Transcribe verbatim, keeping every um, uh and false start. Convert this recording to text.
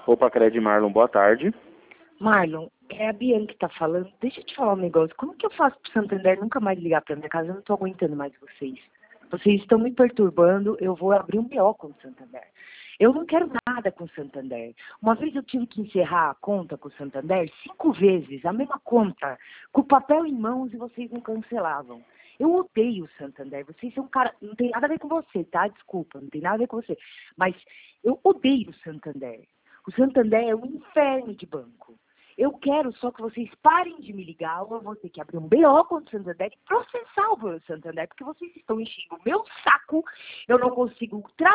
Opa, Cred Marlon, boa tarde. Marlon, é a Bianca que tá falando. Deixa eu te falar um negócio. Como que eu faço pro Santander nunca mais ligar pra minha casa? Eu não tô aguentando mais vocês. Vocês estão me perturbando. Eu vou abrir um B O com o Santander. Eu não quero nada com o Santander. Uma vez eu tive que encerrar a conta com o Santander cinco vezes, a mesma conta, com o papel em mãos, e vocês não cancelavam. Eu odeio o Santander. Vocês são um cara... Não tem nada a ver com você, tá? Desculpa, não tem nada a ver com você. Mas eu odeio o Santander. O Santander é um inferno de banco. Eu quero só que vocês parem de me ligar, ou eu vou ter que abrir um B O contra o Santander e processar o Santander, porque vocês estão enchendo o meu saco, eu não consigo trabalhar.